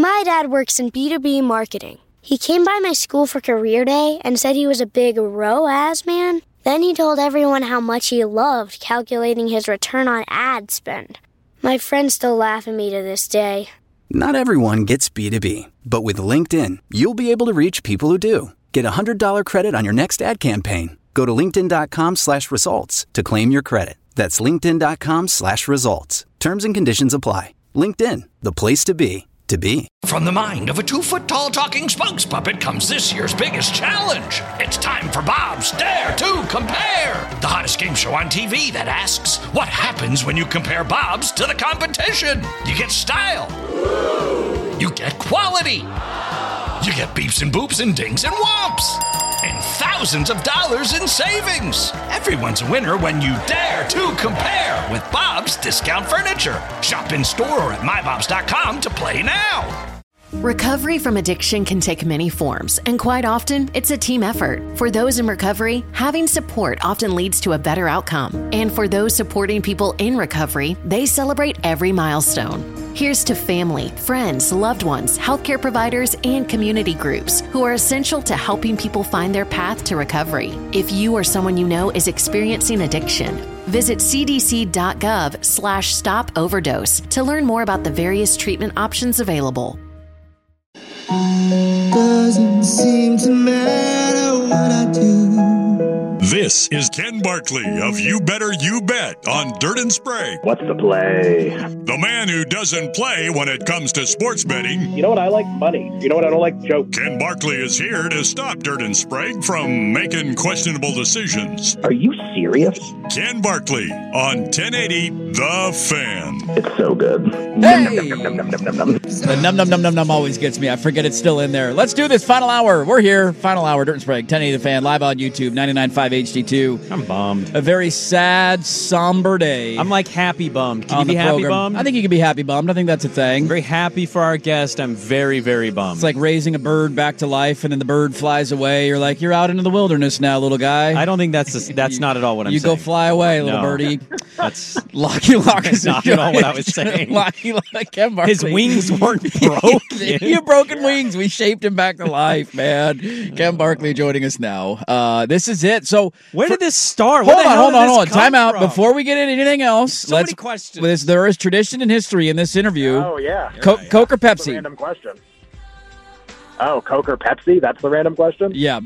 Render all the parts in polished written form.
My dad works in B2B marketing. He came by my school for career day and said he was a big ROAS man. Then he told everyone how much he loved calculating his return on ad spend. My friends still laugh at me to this day. Not everyone gets B2B, but with LinkedIn, you'll be able to reach people who do. Get a $100 credit on your next ad campaign. Go to linkedin.com/results to claim your credit. That's linkedin.com/results. Terms and conditions apply. LinkedIn, the place to be. From the mind of a 2-foot-tall talking spokes puppet comes this year's biggest challenge. It's time for Bob's Dare to Compare, the hottest game show on TV that asks, what happens when you compare Bob's to the competition? You get style. You get quality. You get beeps and boops and dings and whomps. And thousands of dollars in savings. Everyone's a winner when you dare to compare with Bob's Discount Furniture. Shop in store or at mybobs.com to play now. Recovery from addiction can take many forms, and quite often, it's a team effort. For those in recovery, having support often leads to a better outcome. And for those supporting people in recovery, they celebrate every milestone. Here's to family, friends, loved ones, healthcare providers, and community groups who are essential to helping people find their path to recovery. If you or someone you know is experiencing addiction, visit cdc.gov/stop overdose to learn more about the various treatment options available. Doesn't seem to matter what I do. This is Ken Barkley of You Better You Bet on Dirt and Sprague. What's the play? The man who doesn't play when it comes to sports betting. You know what? I like money. You know what? I don't like jokes. Ken Barkley is here to stop Dirt and Sprague from making questionable decisions. Are you serious? Ken Barkley on 1080 The Fan. It's so good. Hey! The num always gets me. I forget it's still in there. Let's do this. Final hour. We're here. Final hour. Dirt and Sprague. 1080 The Fan. Live on YouTube. 99.5 HD2. I'm bummed. A very sad, somber day. I'm like happy bummed. Can you be happy bummed? I think you can be happy bummed. I think that's a thing. I'm very happy for our guest. I'm very, very bummed. It's like raising a bird back to life, and then the bird flies away. You're like, you're out into the wilderness now, little guy. I don't think that's not at all what I'm saying. You go fly away, little birdie. That's Locky Lock is not at all what I was saying. Locky Lock, Ken Barkley. His wings weren't broken. You broken wings. We shaped him back to life, man. Ken Barkley joining us now. This is it. So where did this start? Hold on. Time out. Before we get into anything else, many questions. There is tradition and history in this interview. Oh, yeah. Coke or Pepsi? That's the random question. Oh, Coke or Pepsi? That's the random question? Yeah.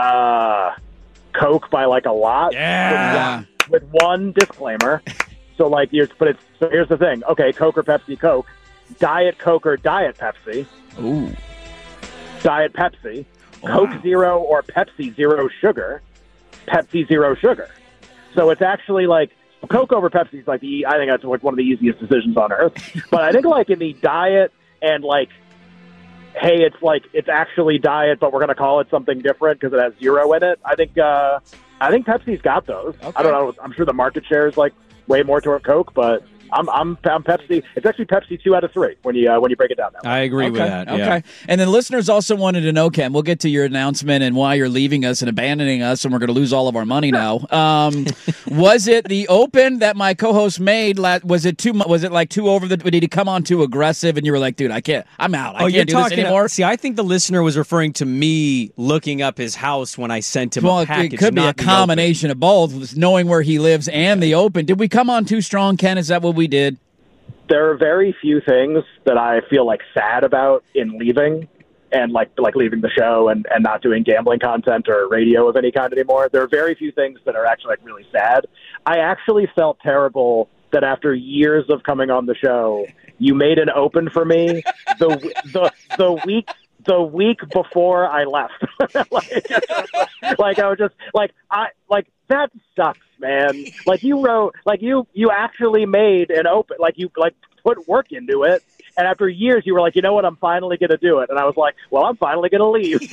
Coke by like a lot. Yeah. With one disclaimer. So here's the thing. Okay, Coke or Pepsi, Coke. Diet Coke or Diet Pepsi. Ooh. Diet Pepsi. Coke Zero or Pepsi Zero Sugar. Pepsi Zero Sugar. So it's actually like Coke over Pepsi is like I think that's like one of the easiest decisions on earth. But I think like in the diet and like, hey, it's actually diet, but we're going to call it something different because it has zero in it. I think Pepsi's got those. Okay. I don't know. I'm sure the market share is like way more toward Coke, but I'm Pepsi. It's actually Pepsi 2 out of 3 when you break it down that way. I agree with that. Yeah. Okay. And then listeners also wanted to know, Ken, we'll get to your announcement and why you're leaving us and abandoning us, and we're going to lose all of our money now. Was it the open that my co-host made? Was it like too over the? Did he come on too aggressive, and you were like, dude, I can't. I'm out. I can't do this anymore. See, I think the listener was referring to me looking up his house when I sent him a package. It could be a combination of both, knowing where he lives and the open. Did we come on too strong, Ken? Is that what we did? There are very few things that I feel like sad about in leaving and like leaving the show and not doing gambling content or radio of any kind anymore. There are very few things that are actually like really sad. I actually felt terrible that after years of coming on the show, you made an open for me the week before I left. I was just that sucks, man. Like you wrote, like you actually made an open, like you put work into it. And after years, you were like, you know what? I'm finally going to do it. And I was like, well, I'm finally going to leave.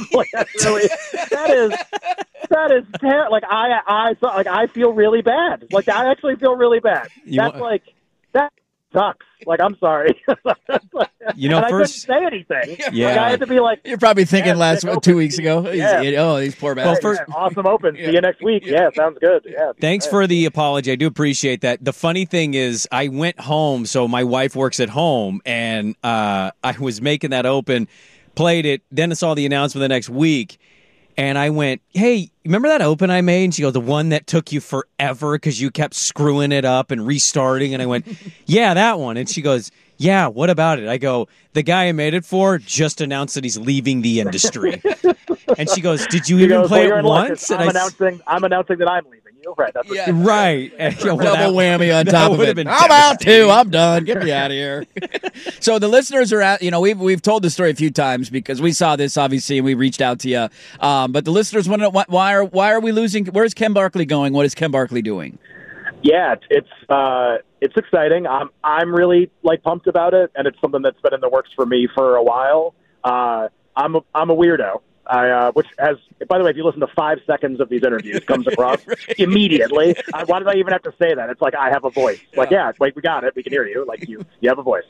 That is terrible. Like I feel really bad. Like I actually feel really bad. sucks. Like, I'm sorry. You know, and first, I couldn't say anything. Yeah. Like, I had to be like, You're probably thinking yeah, 2 weeks ago. Yeah. These poor bastards. Awesome open. See you next week. Yeah, sounds good. Yeah. Thanks for the apology. I do appreciate that. The funny thing is, I went home, so my wife works at home, and I was making that open, played it, then I saw the announcement the next week, and I went, hey, remember that open I made? And she goes, the one that took you forever because you kept screwing it up and restarting? And I went, yeah, that one. And she goes, yeah, what about it? I go, the guy I made it for just announced that he's leaving the industry. And she goes, did you even play it once? I'm announcing that I'm leaving you. Right. That's what right. And, Double whammy on top of it. I'm out too. I'm done. Get me out of here. So the listeners are at, we've told the story a few times because we saw this, obviously, and we reached out to you. But the listeners want to know, why are we losing? Where's Ken Barkley going? What is Ken Barkley doing? Yeah, it's exciting. I'm really pumped about it, and it's something that's been in the works for me for a while. I'm a weirdo. Which has, by the way, if you listen to 5 seconds of these interviews, comes across immediately. Why did I even have to say that? It's like I have a voice. Like, yeah, wait, we got it. We can hear you. Like you have a voice.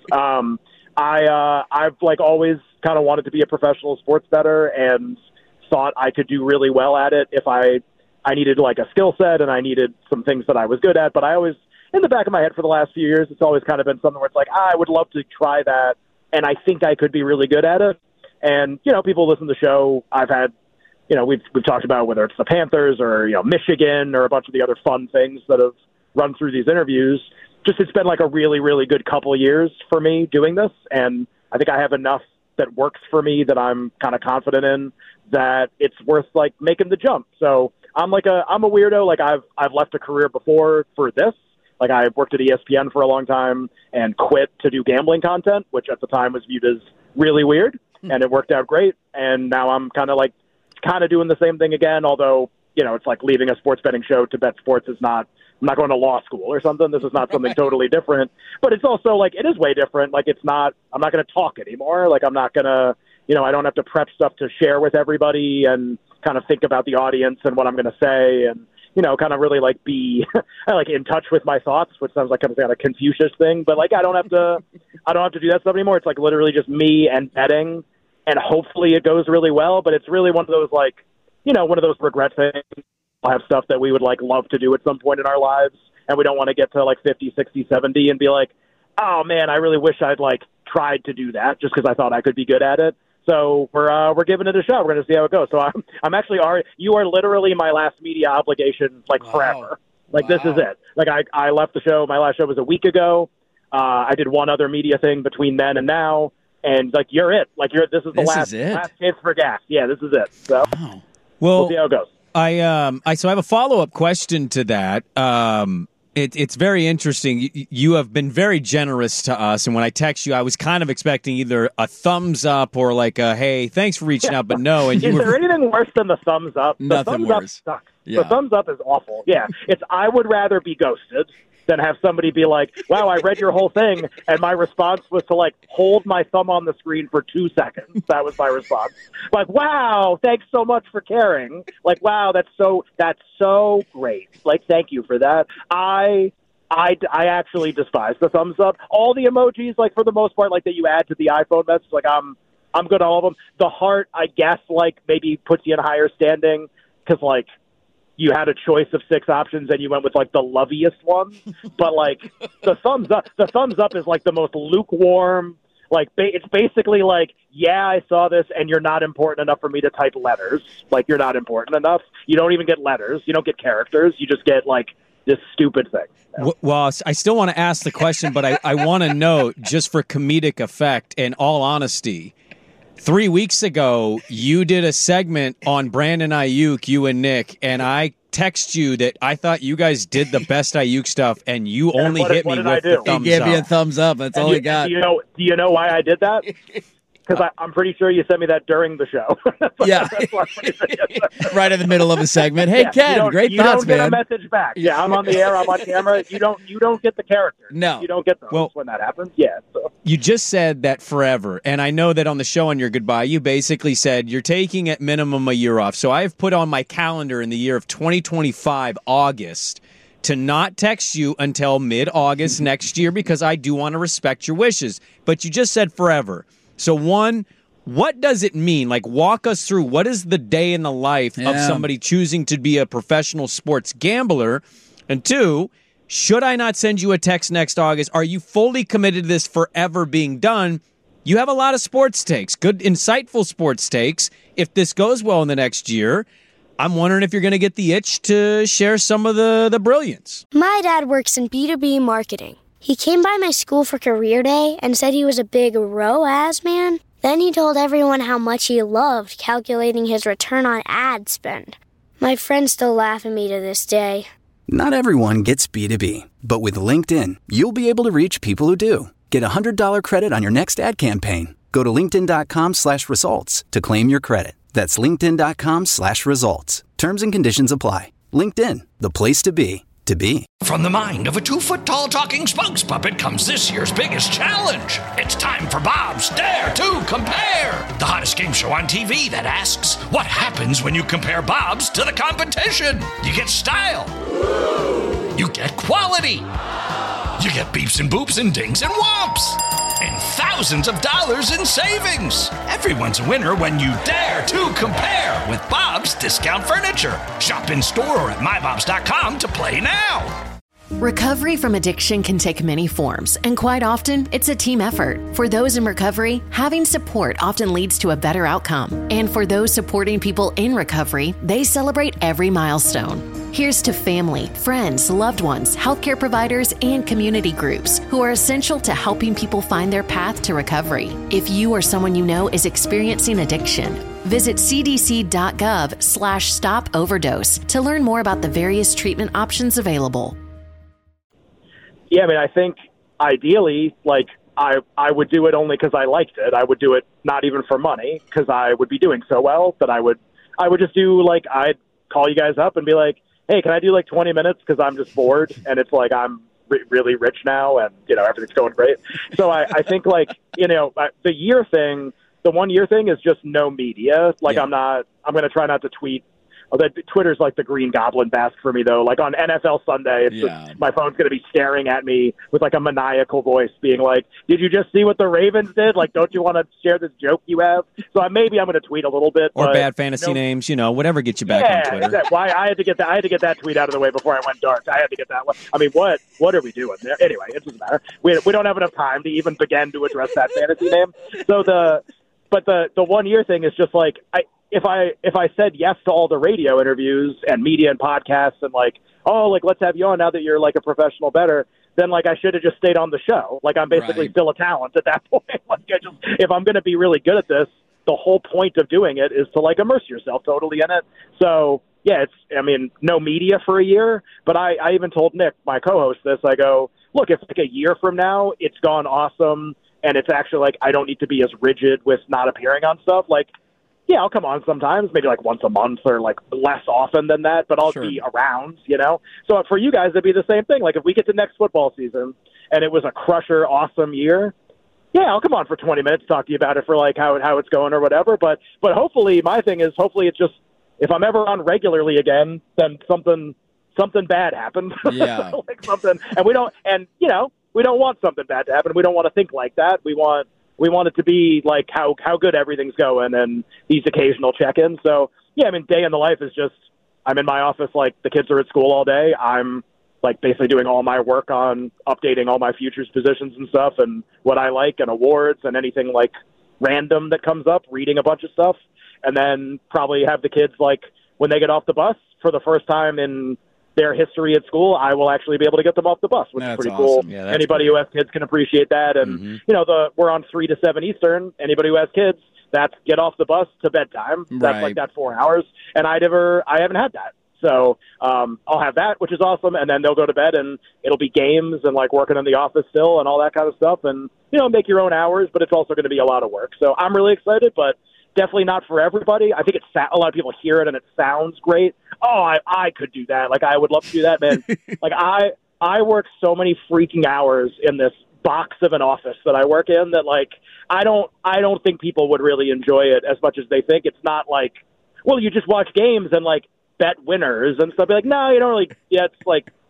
I've always kind of wanted to be a professional sports bettor and thought I could do really well at it if I needed a skill set and I needed some things that I was good at. But I always, in the back of my head for the last few years, it's always kind of been something where it's like, I would love to try that, and I think I could be really good at it. And, people listen to the show. I've had, we've talked about whether it's the Panthers or, Michigan or a bunch of the other fun things that have run through these interviews. Just it's been a really, really good couple of years for me doing this. And I think I have enough that works for me that I'm kind of confident in that it's worth making the jump. So I'm a weirdo. I've left a career before for this. I worked at ESPN for a long time and quit to do gambling content, which at the time was viewed as really weird. And it worked out great. And now I'm kind of doing the same thing again. Although, it's like leaving a sports betting show to bet sports is not, I'm not going to law school or something. This is not something totally different, but it's also it is way different. I'm not going to talk anymore. I'm not going to, I don't have to prep stuff to share with everybody and kind of think about the audience and what I'm going to say. And, kind of really be in touch with my thoughts, which sounds like kind of a Confucius thing, but I don't have to do that stuff anymore. It's literally just me and betting, and hopefully it goes really well. But it's really one of those one of those regret things. We'll have stuff that we would love to do at some point in our lives, and we don't want to get to 50, 60, 70 and be like, oh man, I really wish I'd tried to do that just because I thought I could be good at it. So we're giving it a shot. We're going to see how it goes. So I'm actually you are literally my last media obligation forever. This is it. I left the show. My last show was a week ago. I did one other media thing between then and now, and you're it. This is the last chance for gas. Yeah, this is it. So we'll see how it goes. So I have a follow-up question to that. It's very interesting. You have been very generous to us, and when I text you, I was kind of expecting either a thumbs up or a hey, thanks for reaching out, but no. And is there anything worse than the thumbs up? Nothing thumbs worse. Up sucks. Yeah. The thumbs up is awful. Yeah, I would rather be ghosted than have somebody be like, wow, I read your whole thing, and my response was to hold my thumb on the screen for 2 seconds. That was my response. Wow, thanks so much for caring. Wow, that's so great. Thank you for that. I actually despise the thumbs up. All the emojis, for the most part, that you add to the iPhone message, I'm good at all of them. The heart, I guess, maybe puts you in a higher standing because you had a choice of 6 options and you went with the loveliest one. But the thumbs up is the most lukewarm. It's basically yeah, I saw this and you're not important enough for me to type letters. You're not important enough. You don't even get letters. You don't get characters. You just get this stupid thing. Well, I still want to ask the question, but I want to know, just for comedic effect and all honesty, 3 weeks ago, you did a segment on Brandon Ayuk, you and Nick, and I text you that I thought you guys did the best Ayuk stuff, and you only hit me with the thumbs up. He gave me a thumbs up. That's all he got. Do you know why I did that? Because I'm pretty sure you sent me that during the show. Yeah. Right in the middle of a segment. Hey, Ken, great thoughts, man. You don't get a message back. Yeah, I'm on the air. I'm on camera. You don't get the character. No. You don't get those when that happens. Yeah. So. You just said that forever. And I know that on the show on your goodbye, you basically said you're taking at minimum a year off. So I've put on my calendar in the year of 2025, August, to not text you until mid-August next year because I do want to respect your wishes. But you just said forever. So one, what does it mean? Like, walk us through what is the day in the life of somebody choosing to be a professional sports gambler? And two, should I not send you a text next August? Are you fully committed to this forever being done? You have a lot of sports takes, good, insightful sports takes. If this goes well in the next year, I'm wondering if you're going to get the itch to share some of the brilliance. My dad works in B2B marketing. He came by my school for career day and said he was a big ROAS man. Then he told everyone how much he loved calculating his return on ad spend. My friends still laugh at me to this day. Not everyone gets B2B, but with LinkedIn, you'll be able to reach people who do. Get a $100 credit on your next ad campaign. Go to linkedin.com/results to claim your credit. That's linkedin.com/results. Terms and conditions apply. LinkedIn, the place to be, to be. From the mind of a 2-foot-tall talking spokes puppet comes this year's biggest challenge. It's time for Bob's Dare to Compare, the hottest game show on TV that asks, what happens when you compare Bob's to the competition? You get style. You get quality. You get beeps and boops and dings and whomps. And thousands of dollars in savings. Everyone's a winner when you dare to compare with Bob's Discount Furniture. Shop in store or at mybobs.com to play now. Recovery from addiction can take many forms, and quite often, it's a team effort. For those in recovery, having support often leads to a better outcome. And for those supporting people in recovery, they celebrate every milestone. Here's to family, friends, loved ones, healthcare providers, and community groups who are essential to helping people find their path to recovery. If you or someone you know is experiencing addiction, visit cdc.gov/stop overdose to learn more about the various treatment options available. Yeah, I mean, I think ideally, like, I would do it only because I liked it. I would do it not even for money because I would be doing so well that I would just do, like, I'd call you guys up and be like, hey, can I do like 20 minutes because I'm just bored and it's like I'm really rich now and, you know, everything's going great. So I think, like, you know, the 1 year thing is just no media. Like, I'm going to try not to tweet. Twitter's like the Green Goblin mask for me, though. Like on NFL Sunday, it's just, my phone's going to be staring at me with like a maniacal voice being like, did you just see what the Ravens did? Like, don't you want to share this joke you have? So maybe I'm going to tweet a little bit. Or bad fantasy names, you know, whatever gets you back on Twitter. Exactly. Why I had to get that tweet out of the way before I went dark. I had to get that one. I mean, what are we doing there? Anyway, it doesn't matter. We don't have enough time to even begin to address that fantasy name. So the 1 year thing is just like, if I said yes to all the radio interviews and media and podcasts and like, oh, like, let's have you on now that you're like a professional bettor, then like I should have just stayed on the show. Like, I'm basically still a talent at that point. Like, if I'm going to be really good at this, the whole point of doing it is to like immerse yourself totally in it. So yeah, no media for a year, but I even told Nick, my co-host, this. I go, look, if like a year from now it's gone awesome and it's actually like I don't need to be as rigid with not appearing on stuff, like, yeah, I'll come on sometimes, maybe like once a month or like less often than that, but I'll be around, you know? So for you guys, it'd be the same thing. Like if we get to next football season and it was a crusher, awesome year, yeah, I'll come on for 20 minutes, talk to you about it for like how it's going or whatever. But hopefully my thing is it's just, if I'm ever on regularly again, then something bad happened. Yeah. Like something, and we don't want something bad to happen. We don't want to think like that. We want it to be like how good everything's going and these occasional check-ins. So, yeah, I mean, day in the life is just, I'm in my office, like the kids are at school all day. I'm like basically doing all my work on updating all my futures positions and stuff and what I like and awards and anything like random that comes up, reading a bunch of stuff. And then probably have the kids, like, when they get off the bus for the first time in their history at school, I will actually be able to get them off the bus, which is pretty cool. Yeah, anybody who has kids can appreciate that. And, you know, we're on 3 to 7 Eastern. Anybody who has kids, that's get off the bus to bedtime. That's like that 4 hours. And I haven't had that. So I'll have that, which is awesome. And then they'll go to bed and it'll be games and like working in the office still and all that kind of stuff. And, you know, make your own hours, but it's also going to be a lot of work. So I'm really excited, but definitely not for everybody. I think a lot of people hear it and it sounds great. Oh, I could do that. Like, I would love to do that, man. Like, I work so many freaking hours in this box of an office that I work in that, like, I don't think people would really enjoy it as much as they think. It's not like, well, you just watch games and like bet winners and stuff. Be like, no, you don't really. Yeah, it's like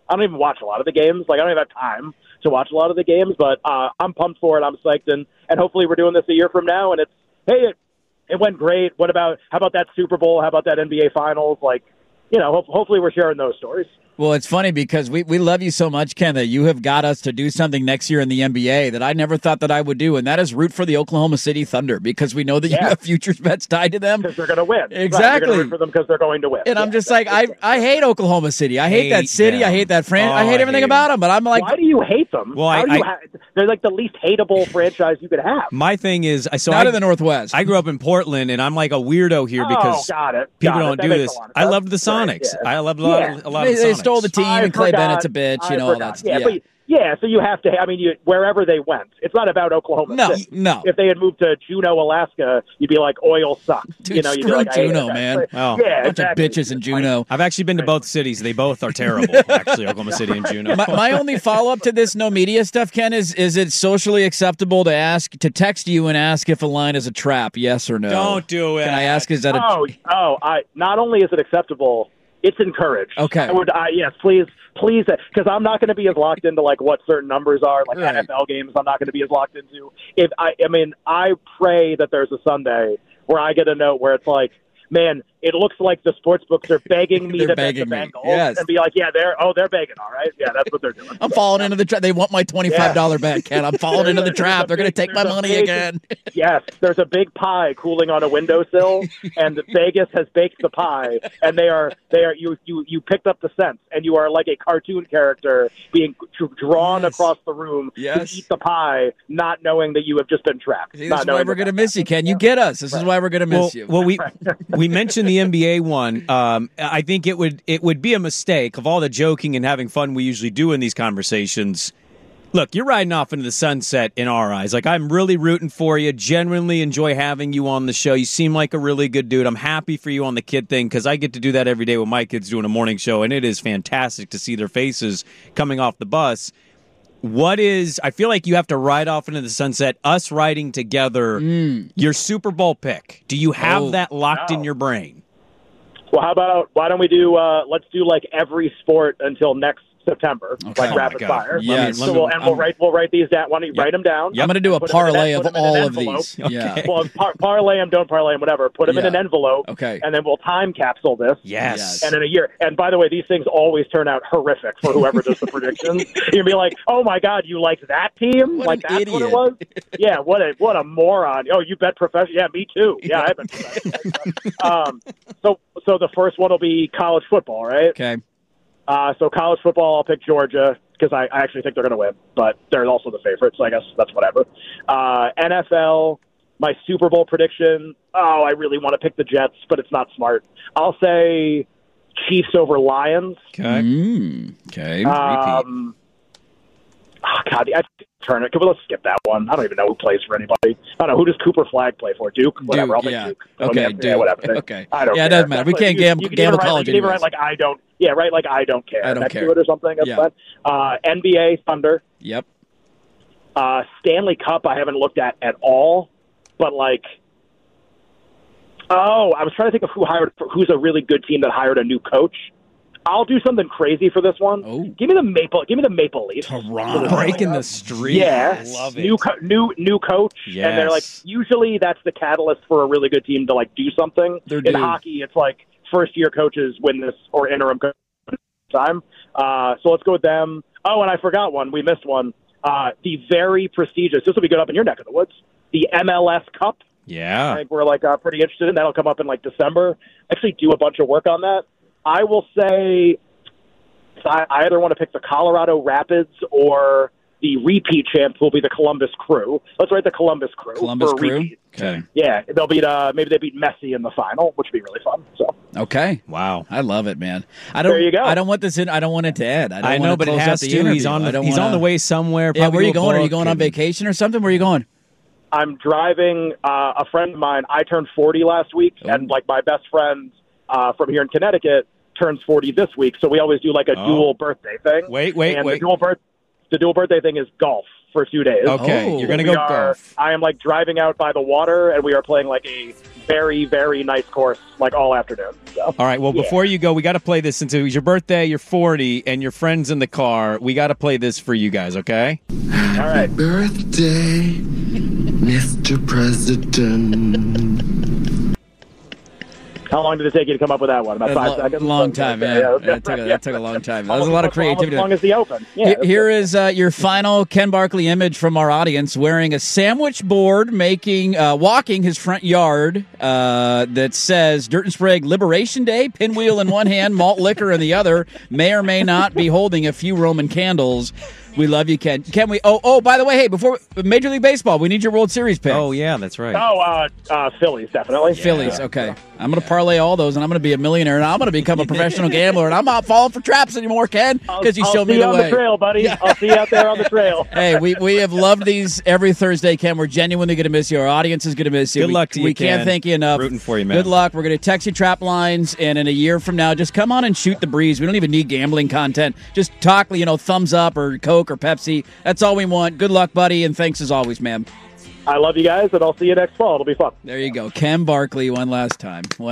I don't even watch a lot of the games. Like, I don't even have time to watch a lot of the games, but I'm pumped for it. I'm psyched, and hopefully we're doing this a year from now, and it went great. How about that Super Bowl? How about that NBA Finals? Like, hopefully we're sharing those stories. Well, it's funny because we love you so much, Ken, that you have got us to do something next year in the NBA that I never thought that I would do, and that is root for the Oklahoma City Thunder, because we know that you have futures bets tied to them. Because they're going to win. Exactly. Right, you're going to root for them because they're going to win. And I'm just like, I hate Oklahoma City. I hate that city. Them. I hate that franchise. I hate everything them. about them. But I'm like, why do you hate them? Well, they're like the least hateable franchise you could have. My thing is, not in the Northwest. I grew up in Portland, and I'm like a weirdo here because people don't do this. I loved the Sonics. Right, yeah. I loved a lot of the Sonics. They stole the team, and Clay Bennett's a bitch, all that stuff. So you have to. I mean, wherever they went, it's not about Oklahoma City. No. If they had moved to Juneau, Alaska, you'd be like, oil sucks. Dude, you'd be like, Juneau, man. Oh. Yeah, bunch of bitches in Juneau. I've actually been to both cities. They both are terrible, actually, Oklahoma City and Juneau. My only follow-up to this no media stuff, Ken, is it socially acceptable to text you and ask if a line is a trap, yes or no? Don't do it. Can I ask, is that not only is it acceptable, it's encouraged. Okay. Yes, please, because I'm not going to be as locked into like what certain numbers are, like NFL games. I'm not going to be as locked into. I pray that there's a Sunday where I get a note where it's like, man, it looks like the sports books are begging me to bet the Bengals and be like, they're begging, all right, yeah, that's what they're doing. I'm falling into the trap. They want my $25 bet, Ken. I'm falling into the trap. They're going to take my money again. Yes, there's a big pie cooling on a windowsill, and Vegas has baked the pie, and they are you picked up the sense, and you are like a cartoon character being drawn across the room to eat the pie, not knowing that you have just been trapped. See, this is why we're going to miss you, Ken. You get us. This is why we're going to miss you. Well, we mentioned the NBA one. I think it would be a mistake of all the joking and having fun we usually do in these conversations. Look, you're riding off into the sunset in our eyes. Like, I'm really rooting for you. Genuinely enjoy having you on the show. You seem like a really good dude. I'm happy for you on the kid thing because I get to do that every day with my kids doing a morning show, and it is fantastic to see their faces coming off the bus. I feel like you have to ride off into the sunset, us riding together, your Super Bowl pick. Do you have that locked in your brain? Well, why don't we do, let's do like every sport until next September, like rapid fire. Yes. We'll write these down. Why don't you write them down? I'm going to do a parlay of all of these. Okay. Yeah. Well, parlay them, don't parlay them, whatever. Put them in an envelope. Okay. And then we'll time capsule this. Yes. And in a year. And by the way, these things always turn out horrific for whoever does the predictions. You'll be like, oh my God, you liked that team? What that's idiot. what it was? Yeah. What a moron. Oh, you bet professional? Yeah, me too. Yeah, I bet professional. So the first one will be college football, right? Okay. So college football, I'll pick Georgia because I actually think they're going to win, but they're also the favorites, so I guess that's whatever. NFL, my Super Bowl prediction, I really want to pick the Jets, but it's not smart. I'll say Chiefs over Lions. Okay. Okay. God, turn it. Let's skip that one. I don't even know who plays for anybody. I don't know. Who does Cooper Flagg play for? Duke? Whatever. I'll pick Duke. Okay, Duke. Yeah, whatever. Okay. I don't care. It doesn't matter. We can't gamble college. You can even write like I don't. Yeah, right. Like I don't care. I don't next care. to it or something. That's fine. NBA Thunder. Yep. Stanley Cup. I haven't looked at all, but like. Oh, I was trying to think of who's a really good team that hired a new coach. I'll do something crazy for this one. Oh. Give me the Maple Leafs. Toronto Breaking the streak. Yeah, Love it. New coach, Yes. and they're like usually that's the catalyst for a really good team to like do something. They're In due. hockey, it's like first year coaches win this or interim coaches time. So let's go with them. Oh, and I forgot one. We missed one. The very prestigious. This will be good up in your neck of the woods. The MLS Cup. Yeah. I think we're like pretty interested in. That'll come up in like December. Actually, do a bunch of work on that. I will say I either want to pick the Colorado Rapids or the repeat champs will be the Columbus Crew. Let's write the Columbus Crew. Columbus for a Crew? repeat. Okay. Yeah, they'll beat. Maybe they beat Messi in the final, which would be really fun. So Okay. Wow. I love it, man. There you go. I don't want this in. I don't want it to end. I know, but it has to. He's on the way somewhere. Yeah, where are you going? Are you book going on and- vacation or something? Where are you going? I'm driving a friend of mine. I turned 40 last week, and like my best friend from here in Connecticut turns 40 this week. So we always do like a dual birthday thing. Wait. The dual birthday thing is golf for 2 days. Okay, Oh. you're going to go golf. I am like driving out by the water, and we are playing like a very, very nice course like all afternoon. So, all right, well, before you go, we got to play this since it was your birthday, you're 40, and your friend's in the car. We got to play this for you guys, okay? All right. Birthday, Mr. President. How long did it take you to come up with that one? About 5 seconds? Long time, yeah. That took a long time. That was a lot of creativity. As long as the Open. Yeah, Here is your final Ken Barkley image from our audience, wearing a sandwich board, walking his front yard that says Dirt and Sprague Liberation Day, pinwheel in one hand, malt liquor in the other, may or may not be holding a few Roman candles. We love you, Ken. Can we? Oh, by the way, hey, before Major League Baseball, we need your World Series pick. Oh, yeah, that's right. Phillies, definitely. Yeah. Phillies, okay. I'm going to parlay all those, and I'm going to be a millionaire, and I'm going to become a professional gambler, and I'm not falling for traps anymore, Ken, because you showed me the way. I'll see you on the trail, buddy. Yeah. I'll see you out there on the trail. Hey, we have loved these every Thursday, Ken. We're genuinely going to miss you. Our audience is going to miss you. Good luck to you, We can't Ken. thank you enough. Rooting for you, man. Good luck. We're going to text you trap lines, and in a year from now, just come on and shoot the breeze. We don't even need gambling content. Just talk, thumbs up or Coke or Pepsi. That's all we want. Good luck, buddy, and thanks as always, man. I love you guys, and I'll see you next fall. It'll be fun. There you go. Ken Barkley, one last time. Oh,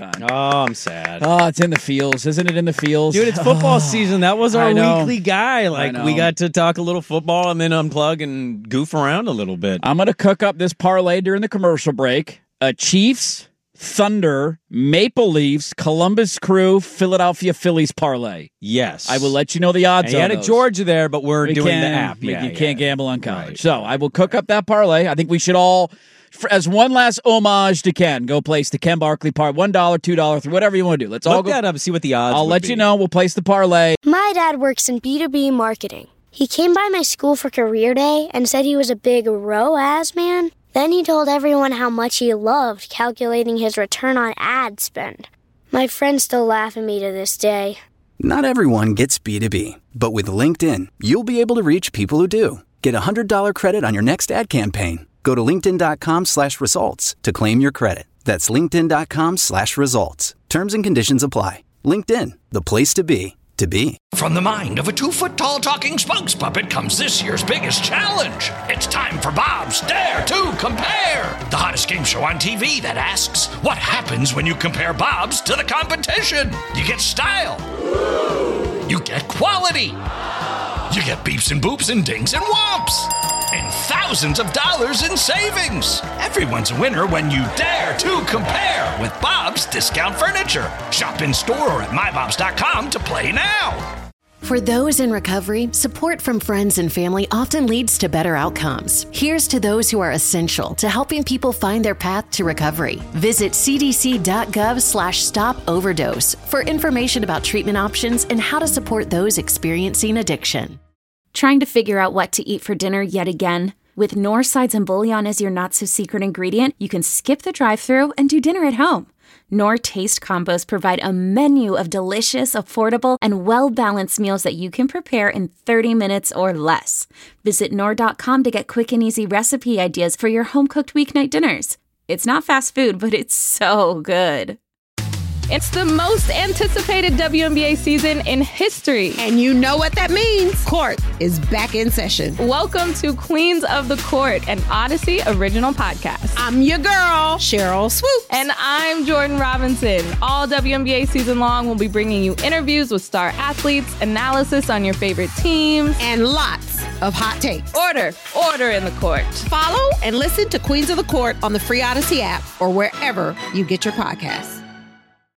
I'm sad. Oh, it's in the fields. Isn't it in the fields? Dude, it's football season. That was our I know. weekly guy. We got to talk a little football and then unplug and goof around a little bit. I'm going to cook up this parlay during the commercial break. Chiefs, Thunder, Maple Leafs, Columbus Crew, Philadelphia Phillies parlay. Yes. I will let you know the odds. You had a Georgia there, but we're doing the app. You can't gamble on college. Right. So I will cook up that parlay. I think we should all, as one last homage to Ken, go place the Ken Barkley parlay. $1, $2, $3, whatever you want to do. Let's all go. Look that up, see what the odds I'll let be. you know. We'll place the parlay. My dad works in B2B marketing. He came by my school for career day and said he was a big ROAS man. Then he told everyone how much he loved calculating his return on ad spend. My friends still laugh at me to this day. Not everyone gets B2B, but with LinkedIn, you'll be able to reach people who do. Get $100 credit on your next ad campaign. Go to linkedin.com/results to claim your credit. That's linkedin.com/results. Terms and conditions apply. LinkedIn, the place to be. From the mind of a 2-foot-tall talking spokes puppet comes this year's biggest challenge. It's time for Bob's Dare to Compare, the hottest game show on TV that asks, what happens when you compare Bob's to the competition? You get style. You get quality. You get beeps and boops and dings and whomps. And thousands of dollars in savings. Everyone's a winner when you dare to compare with Bob's Discount Furniture. Shop in store or at mybobs.com to play now. For those in recovery, support from friends and family often leads to better outcomes. Here's to those who are essential to helping people find their path to recovery. Visit cdc.gov/stop-overdose for information about treatment options and how to support those experiencing addiction. Trying to figure out what to eat for dinner yet again? With Knorr sides and bouillon as your not-so-secret ingredient, you can skip the drive-thru and do dinner at home. Knorr Taste Combos provide a menu of delicious, affordable, and well-balanced meals that you can prepare in 30 minutes or less. Visit Knorr.com to get quick and easy recipe ideas for your home-cooked weeknight dinners. It's not fast food, but it's so good. It's the most anticipated WNBA season in history. And you know what that means. Court is back in session. Welcome to Queens of the Court, an Odyssey original podcast. I'm your girl, Cheryl Swoops. And I'm Jordan Robinson. All WNBA season long, we'll be bringing you interviews with star athletes, analysis on your favorite teams, and lots of hot takes. Order in the court. Follow and listen to Queens of the Court on the free Odyssey app or wherever you get your podcasts.